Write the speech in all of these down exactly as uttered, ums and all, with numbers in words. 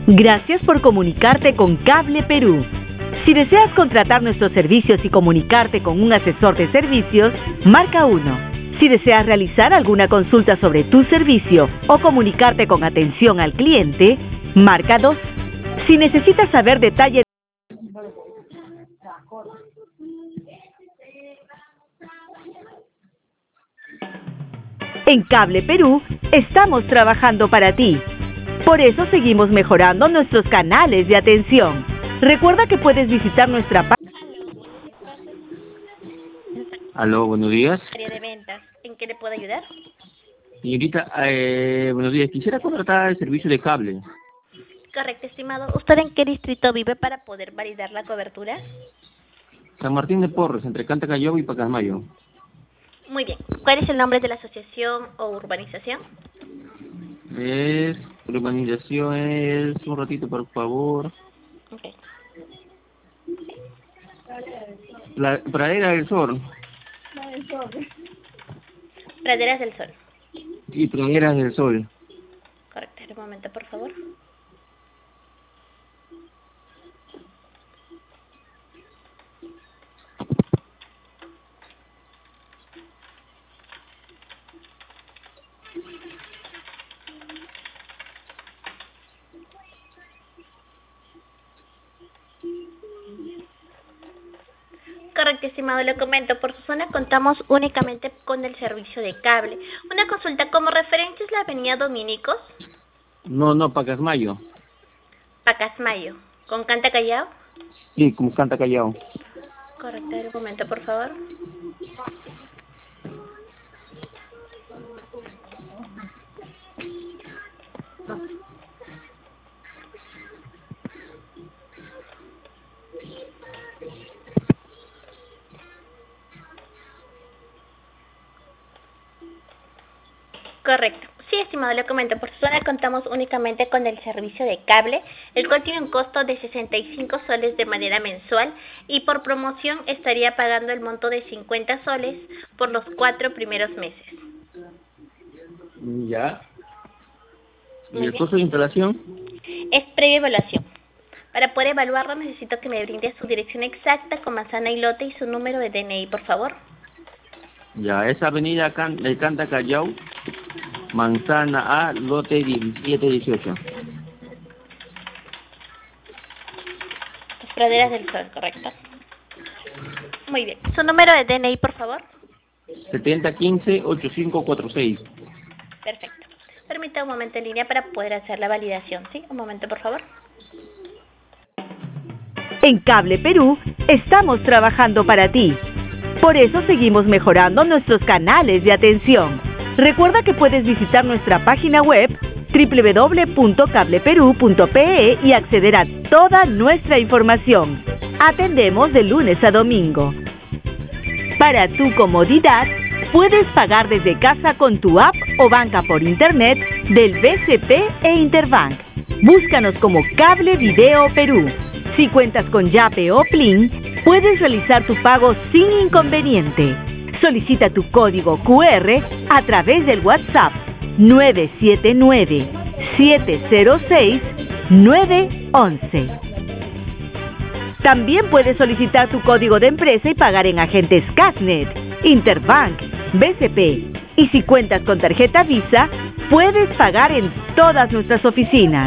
Gracias por comunicarte con Cable Perú. Si deseas contratar nuestros servicios y comunicarte con un asesor de servicios, marca uno. Si deseas realizar alguna consulta sobre tu servicio o comunicarte con atención al cliente, marca dos. Si necesitas saber detalles en Cable Perú, estamos trabajando para ti. Por eso seguimos mejorando nuestros canales de atención. Recuerda que puedes visitar nuestra página. Aló, buenos días. Área de ventas, ¿en qué le puedo ayudar? Señorita, eh, buenos días. Quisiera contratar el servicio de cable. Correcto, estimado. ¿Usted en qué distrito vive para poder validar la cobertura? San Martín de Porres, entre Cantacallao y Pacasmayo. Muy bien. ¿Cuál es el nombre de la asociación o urbanización? Es, urbanización es, un ratito por favor. Okay. La Pradera del Sol. Praderas del Sol. Y Praderas del Sol. Correcto, un momento, por favor. Correcto, estimado, le comento, por su zona contamos únicamente con el servicio de cable. Una consulta, como referencia es la avenida Dominicos, No, no, Pacasmayo. Pacasmayo, con Cantacallao. Sí, como Cantacallao. Correcto, un momento, por favor. Correcto. Sí, estimado, le comento, por su zona contamos únicamente con el servicio de cable, el cual tiene un costo de sesenta y cinco soles de manera mensual y por promoción estaría pagando el monto de cincuenta soles por los cuatro primeros meses. Ya. ¿Y Muy el bien. costo de instalación? Es previa evaluación. Para poder evaluarlo necesito que me brinde su dirección exacta con manzana y lote y su número de D N I, por favor. Ya, esa avenida Can de Cantacallao, Manzana A, lote diecisiete dieciocho. Las praderas del Sol, correcto. Muy bien. Su número de D N I, por favor. setenta quince ochenta y cinco cuarenta y seis. Perfecto. Permita un momento en línea para poder hacer la validación, ¿sí? Un momento, por favor. En Cable Perú, estamos trabajando para ti. Por eso seguimos mejorando nuestros canales de atención. Recuerda que puedes visitar nuestra página web doble u doble u doble u punto cable perú punto pe e y acceder a toda nuestra información. Atendemos de lunes a domingo. Para tu comodidad, puedes pagar desde casa con tu app o banca por internet del B C P e Interbank. Búscanos como Cable Video Perú. Si cuentas con Yape o Plin, puedes realizar tu pago sin inconveniente. Solicita tu código cu erre a través del WhatsApp nueve siete nueve, siete cero seis, nueve once. También puedes solicitar tu código de empresa y pagar en agentes Casnet, Interbank, B C P. Y si cuentas con tarjeta Visa, puedes pagar en todas nuestras oficinas.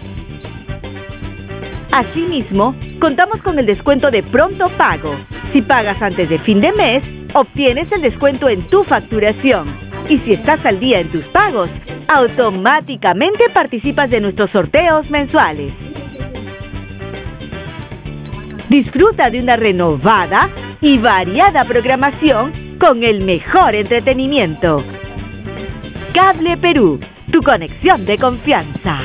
Asimismo, contamos con el descuento de pronto pago. Si pagas antes de fin de mes, obtienes el descuento en tu facturación. Y si estás al día en tus pagos, automáticamente participas de nuestros sorteos mensuales. Disfruta de una renovada y variada programación con el mejor entretenimiento. Cable Perú, tu conexión de confianza.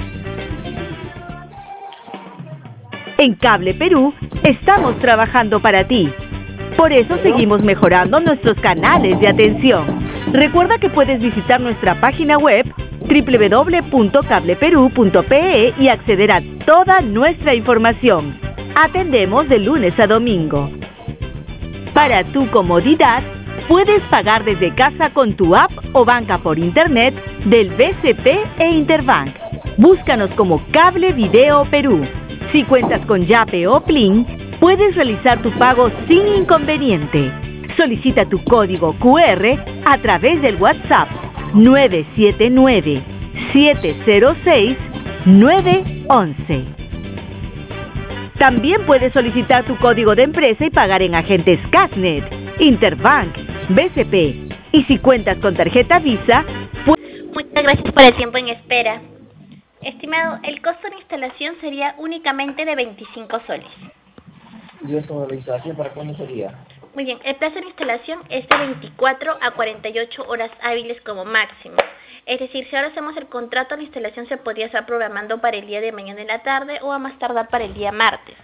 En Cable Perú, estamos trabajando para ti. Por eso seguimos mejorando nuestros canales de atención. Recuerda que puedes visitar nuestra página web doble u doble u doble u punto cable perú punto pe e y acceder a toda nuestra información. Atendemos de lunes a domingo. Para tu comodidad, puedes pagar desde casa con tu app o banca por internet del B C P e Interbank. Búscanos como Cable Video Perú. Si cuentas con Yape o Plin, puedes realizar tu pago sin inconveniente. Solicita tu código Q R a través del WhatsApp nueve siete nueve, siete cero seis, nueve once. También puedes solicitar tu código de empresa y pagar en agentes Casnet, Interbank, B C P. Y si cuentas con tarjeta Visa, puedes... Muchas gracias por el tiempo en espera. Estimado, el costo de instalación sería únicamente de veinticinco soles. ¿Y eso de la instalación para cuándo sería? Muy bien, el plazo de instalación es de veinticuatro a cuarenta y ocho horas hábiles como máximo. Es decir, si ahora hacemos el contrato, la instalación se podría estar programando para el día de mañana en la tarde o a más tardar para el día martes.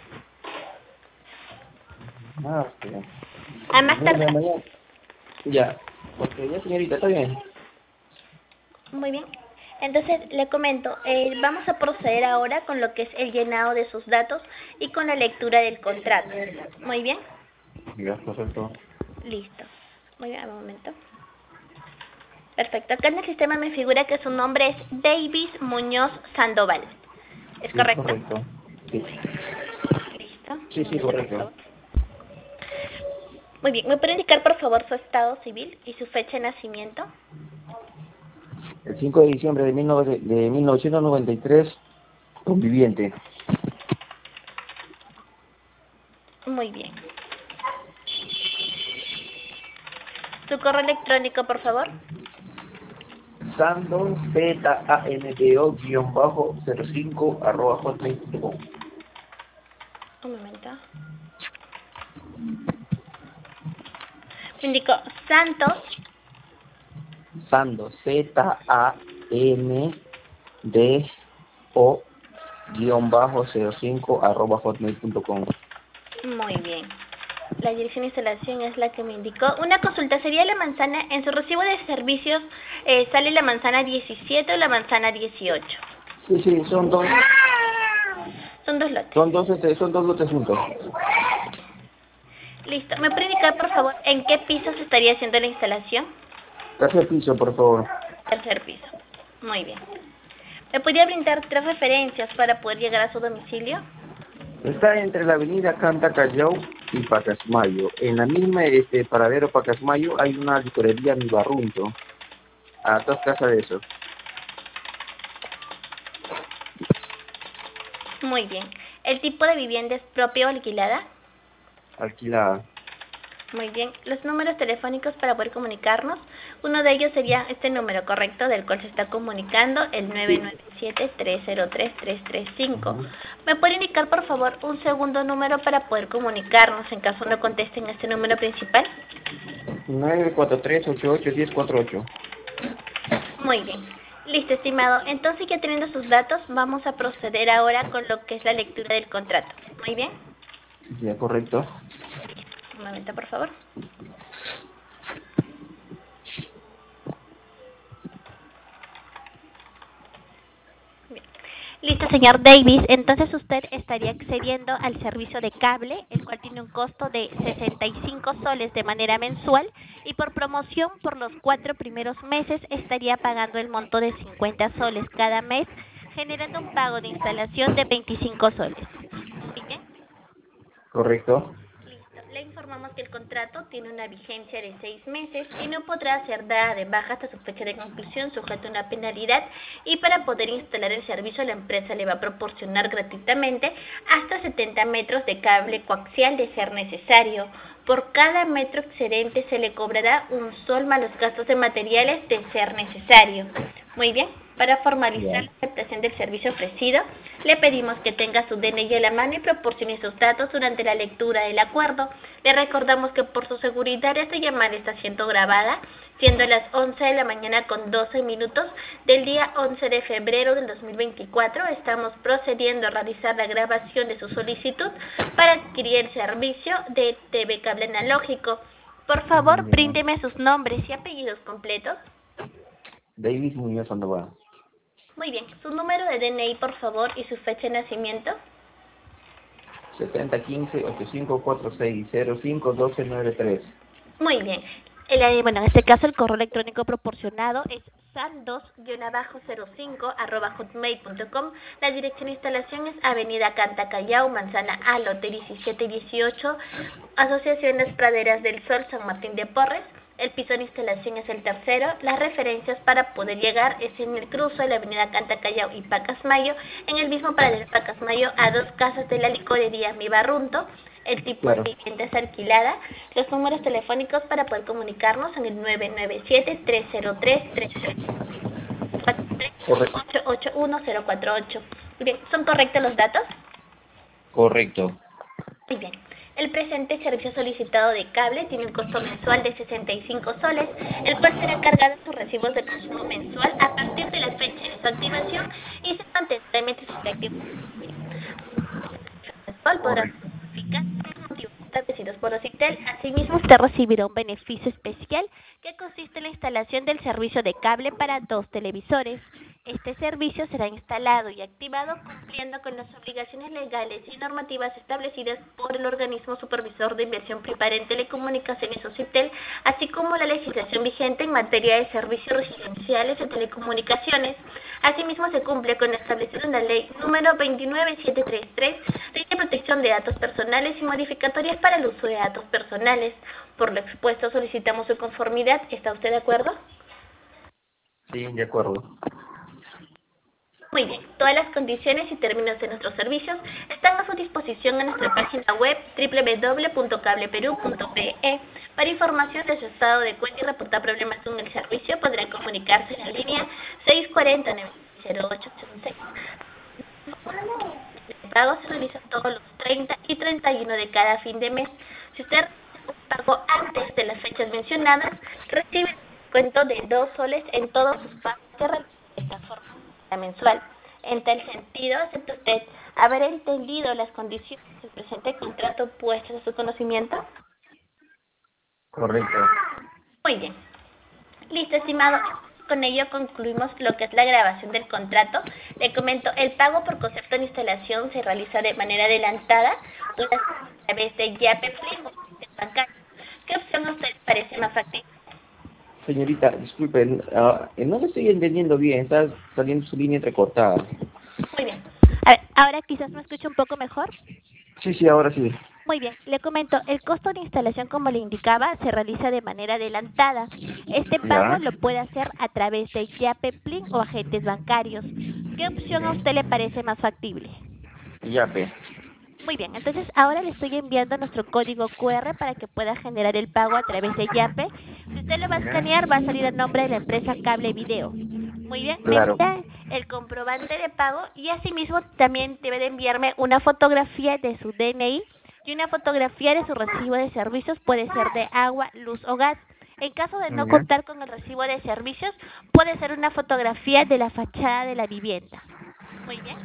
Martes. A más tardar. Ya, porque ya señorita, ¿está bien? Muy bien. Entonces, le comento, eh, vamos a proceder ahora con lo que es el llenado de sus datos y con la lectura del contrato. Muy bien. Ya, perfecto. Listo. Muy bien, un momento. Perfecto. Acá en el sistema me figura que su nombre es Davis Muñoz Sandoval. ¿Es Sí, correcto? correcto. Sí. Listo. Sí, sí, correcto. Muy bien. ¿Me puede indicar, por favor, su estado civil y su fecha de nacimiento? El cinco de diciembre de, mil novecientos noventa y tres, conviviente. Muy bien. ¿Su correo electrónico, por favor? Sandon, Z A N D O guión bajo cero cinco arroba hotmail punto com. Un momento. Me indicó Santos. Sando, Z A N D O guión bajo cero cinco arroba hotmail punto com. Muy bien. La dirección de instalación es la que me indicó. Una consulta, ¿sería la manzana, en su recibo de servicios, eh, sale la manzana diecisiete o la manzana dieciocho? Sí, sí, son dos. Son dos lotes. Son dos, este, son dos lotes juntos. Listo. ¿Me puede indicar, por favor, en qué piso se estaría haciendo la instalación? Tercer piso, por favor. Tercer piso. Muy bien. ¿Me podría brindar tres referencias para poder llegar a su domicilio? Está entre la avenida Canta Callao y Pacasmayo. En la misma este paradero Pacasmayo hay una licorería Mi Barrunto. A dos casas de eso. Muy bien. ¿El tipo de vivienda es propia o alquilada? Alquilada. Muy bien. Los números telefónicos para poder comunicarnos. Uno de ellos sería este número, correcto, del cual se está comunicando, el nueve nueve siete, tres cero tres, tres tres cinco. Uh-huh. ¿Me puede indicar, por favor, un segundo número para poder comunicarnos en caso no contesten este número principal? nueve cuatro tres, ocho ocho, uno cero cuatro ocho. Muy bien. Listo, estimado. Entonces, ya teniendo sus datos, vamos a proceder ahora con lo que es la lectura del contrato. Muy bien. Ya, correcto. Un momento, por favor. Bien. Listo, señor Davis. Entonces usted estaría accediendo al servicio de cable, el cual tiene un costo de sesenta y cinco soles de manera mensual, y por promoción por los cuatro primeros meses estaría pagando el monto de cincuenta soles cada mes, generando un pago de instalación de veinticinco soles. ¿Muy bien? Correcto. Listo. Le informamos que el contrato tiene una vigencia de seis meses y no podrá ser dada de baja hasta su fecha de conclusión, sujeto a una penalidad, y para poder instalar el servicio la empresa le va a proporcionar gratuitamente hasta setenta metros de cable coaxial de ser necesario. Por cada metro excedente se le cobrará un sol más los gastos de materiales de ser necesario. Muy bien. Para formalizar la aceptación del servicio ofrecido, le pedimos que tenga su D N I a la mano y proporcione sus datos durante la lectura del acuerdo. Le recordamos que por su seguridad esta llamada está siendo grabada, siendo las once de la mañana con doce minutos del día once de febrero del dos mil veinticuatro. Estamos procediendo a realizar la grabación de su solicitud para adquirir el servicio de T V Cable Analógico. Por favor, bríndeme sus nombres y apellidos completos. Davis Muñoz Sandoval. Muy bien. Su número de D N I, por favor, y su fecha de nacimiento. setenta quince, ochenta y cinco cuarenta y seis, cero cinco doce noventa y tres. Muy bien. El, bueno, en este caso el correo electrónico proporcionado es san dos cero cinco arroba hotmail punto com. La dirección de instalación es Avenida Canta Callao, Manzana A, lote diecisiete dieciocho, Asociaciones Praderas del Sol, San Martín de Porres. El piso de instalación es el tercero. Las referencias para poder llegar es en el cruce de la avenida Canta Callao y Pacasmayo, en el mismo paradero de Pacasmayo, a dos casas de la licorería Mi Barrunto. El tipo Claro. de vivienda es alquilada. Los números telefónicos para poder comunicarnos en el nueve nueve siete, tres cero tres, tres Correcto. ocho ocho uno cero cuatro ocho. Bien, ¿son correctos los datos? Correcto. Muy bien. El presente servicio solicitado de cable tiene un costo mensual de sesenta y cinco soles, el cual será cargado en sus recibos de consumo mensual a partir de la fecha de su activación y se mantendrá mientras esté activo. Mensual podrá justificar los motivos establecidos por Ocitel. Asimismo, usted recibirá un beneficio especial que consiste en la instalación del servicio de cable para dos televisores. Este servicio será instalado y activado cumpliendo con las obligaciones legales y normativas establecidas por el organismo supervisor de inversión privada en telecomunicaciones Ocitel, así como la legislación vigente en materia de servicios residenciales de telecomunicaciones. Asimismo, se cumple con lo establecido en la ley número veintinueve mil setecientos treinta y tres, Ley de Protección de Datos Personales y modificatorias para el uso de datos personales. Por lo expuesto, solicitamos su conformidad. ¿Está usted de acuerdo? Sí, de acuerdo. Muy bien, todas las condiciones y términos de nuestros servicios están a su disposición en nuestra página web doble u doble u doble u punto cableperú punto pe e. Para información de su estado de cuenta y reportar problemas con el servicio, podrá comunicarse en la línea seis cuatro cero, cero ocho cero seis. El pago se realiza todos los treinta y treinta y uno de cada fin de mes. Si usted pagó antes de las fechas mencionadas, recibe un descuento de dos soles en todos sus pagos que realiza de esta forma mensual. En tal sentido, ¿acepta usted haber entendido las condiciones del presente contrato puestas a su conocimiento? Correcto. Muy bien. Listo, estimado. Con ello concluimos lo que es la grabación del contrato. Le comento, el pago por concepto de instalación se realiza de manera adelantada a través de Yape Flip o bancario. ¿Qué opción a usted le parece más factible? Señorita, disculpen, ah, no le estoy entendiendo bien, está saliendo su línea entrecortada. Muy bien. A ver, ahora quizás me escuche un poco mejor. Sí, sí, ahora sí. Muy bien, le comento, el costo de instalación, como le indicaba, se realiza de manera adelantada. Este pago Ya. lo puede hacer a través de Yape Plin o agentes bancarios. ¿Qué opción a usted le parece más factible? Yape. Muy bien, entonces ahora le estoy enviando nuestro código cu erre para que pueda generar el pago a través de Yape. Si usted lo va a escanear, va a salir el nombre de la empresa Cable Video. Muy bien, me Claro. envía el comprobante de pago y asimismo también debe de enviarme una fotografía de su D N I y una fotografía de su recibo de servicios, puede ser de agua, luz o gas. En caso de no Ya. contar con el recibo de servicios, puede ser una fotografía de la fachada de la vivienda. Muy bien.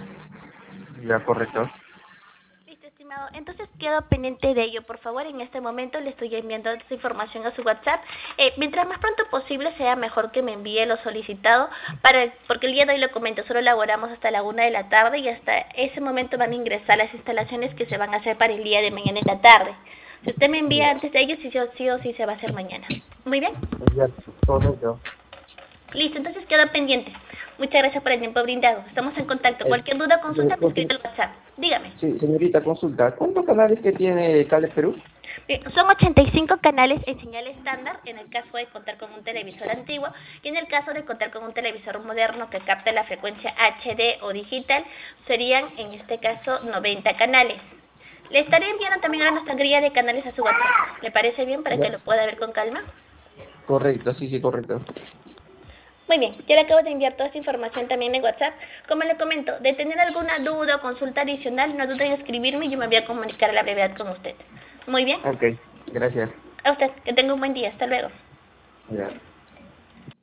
Ya, correcto. Listo, estimado. Entonces quedo pendiente de ello. Por favor, en este momento le estoy enviando esta información a su WhatsApp. Eh, mientras más pronto posible, sea mejor que me envíe lo solicitado, para porque el día de hoy, lo comento, solo elaboramos hasta la una de la tarde y hasta ese momento van a ingresar las instalaciones que se van a hacer para el día de mañana en la tarde. Si usted me envía antes de ello, sí, sí, sí o sí se va a hacer mañana. Muy bien. Ya, correcto. Listo, entonces quedo pendiente. Muchas gracias por el tiempo brindado. Estamos en contacto. Cualquier duda o consulta, me escribe al WhatsApp. Dígame. Sí, señorita, consulta. ¿Cuántos canales que tiene Cable Perú? Bien, son ochenta y cinco canales en señal estándar en el caso de contar con un televisor antiguo, y en el caso de contar con un televisor moderno que capte la frecuencia H D o digital, serían en este caso noventa canales. Le estaré enviando también a nuestra grilla de canales a su WhatsApp. ¿Le parece bien para Ya. que lo pueda ver con calma? Correcto, sí, sí, correcto. Muy bien, yo le acabo de enviar toda esta información también en WhatsApp. Como le comento, de tener alguna duda o consulta adicional, no duden en escribirme y yo me voy a comunicar a la brevedad con usted. Muy bien. Ok, gracias. A usted, que tenga un buen día. Hasta luego. Ya.